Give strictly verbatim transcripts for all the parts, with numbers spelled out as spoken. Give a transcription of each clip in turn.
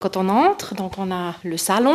Quand on entre, donc on a le salon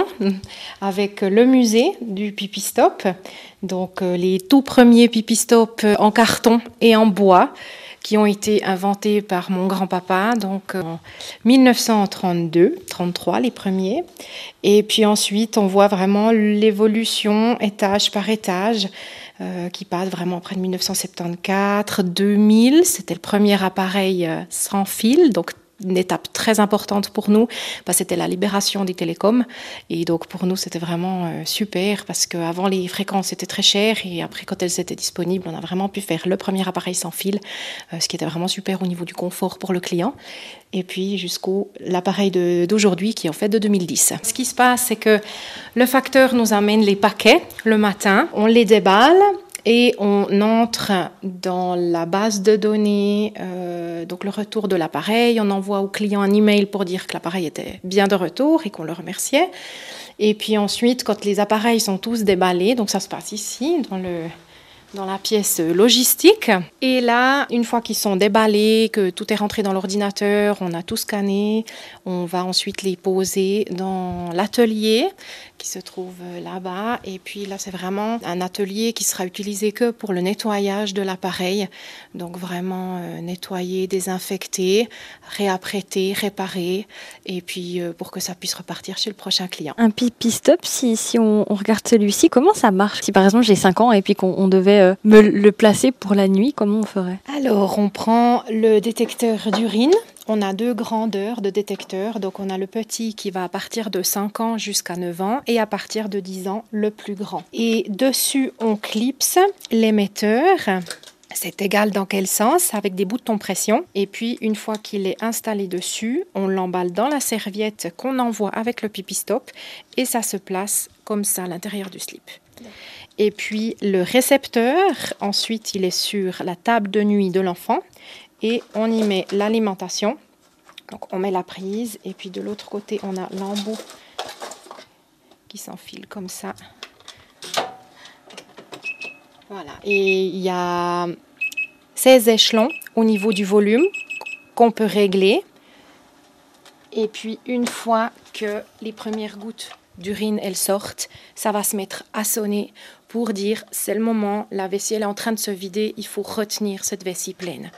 avec le musée du Pipi Stop, donc les tout premiers Pipi Stop en carton et en bois qui ont été inventés par mon grand-papa, donc en dix-neuf cent trente-deux, trente-trois les premiers. Et puis ensuite, on voit vraiment l'évolution étage par étage euh, qui passe vraiment après dix-neuf cent soixante-quatorze, deux mille. C'était le premier appareil euh, sans fil, donc une étape très importante pour nous, parce que c'était la libération des télécoms. Et donc pour nous, c'était vraiment euh, super, parce qu'avant, les fréquences étaient très chères, et après, quand elles étaient disponibles, on a vraiment pu faire le premier appareil sans fil, euh, ce qui était vraiment super au niveau du confort pour le client. Et puis jusqu'au l'appareil de, d'aujourd'hui, qui est en fait de deux mille dix. Ce qui se passe, c'est que le facteur nous amène les paquets le matin, on les déballe, et on entre dans la base de données, euh, donc le retour de l'appareil. On envoie au client un email pour dire que l'appareil était bien de retour et qu'on le remerciait. Et puis ensuite, quand les appareils sont tous déballés, donc ça se passe ici, dans le... dans la pièce logistique. Et là, une fois qu'ils sont déballés, que tout est rentré dans l'ordinateur, on a tout scanné, on va ensuite les poser dans l'atelier qui se trouve là-bas. Et puis là, c'est vraiment un atelier qui sera utilisé que pour le nettoyage de l'appareil. Donc vraiment euh, nettoyer, désinfecter, réapprêter, réparer, et puis euh, pour que ça puisse repartir chez le prochain client. Un Pipi Stop, si, si on, on regarde celui-ci, comment ça marche? Si par exemple j'ai cinq ans et puis qu'on on devait euh, me le placer pour la nuit, comment on ferait? Alors, on prend le détecteur d'urine. On a deux grandeurs de détecteurs. Donc, on a le petit qui va à partir de cinq ans jusqu'à neuf ans et à partir de dix ans, le plus grand. Et dessus, on clipse l'émetteur. C'est égal dans quel sens, avec des boutons pression. Et puis, une fois qu'il est installé dessus, on l'emballe dans la serviette qu'on envoie avec le Pipi Stop et ça se place comme ça à l'intérieur du slip. Et puis, le récepteur, ensuite, il est sur la table de nuit de l'enfant et on y met l'alimentation. Donc, on met la prise et puis de l'autre côté, on a l'embout qui s'enfile comme ça. Voilà. Et il y a seize échelons au niveau du volume qu'on peut régler. Et puis, une fois que les premières gouttes d'urine, elles sortent, ça va se mettre à sonner pour dire c'est le moment, la vessie elle est en train de se vider, il faut retenir cette vessie pleine.